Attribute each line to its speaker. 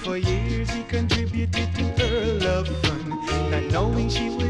Speaker 1: For years he contributed to her love fund, not knowing she would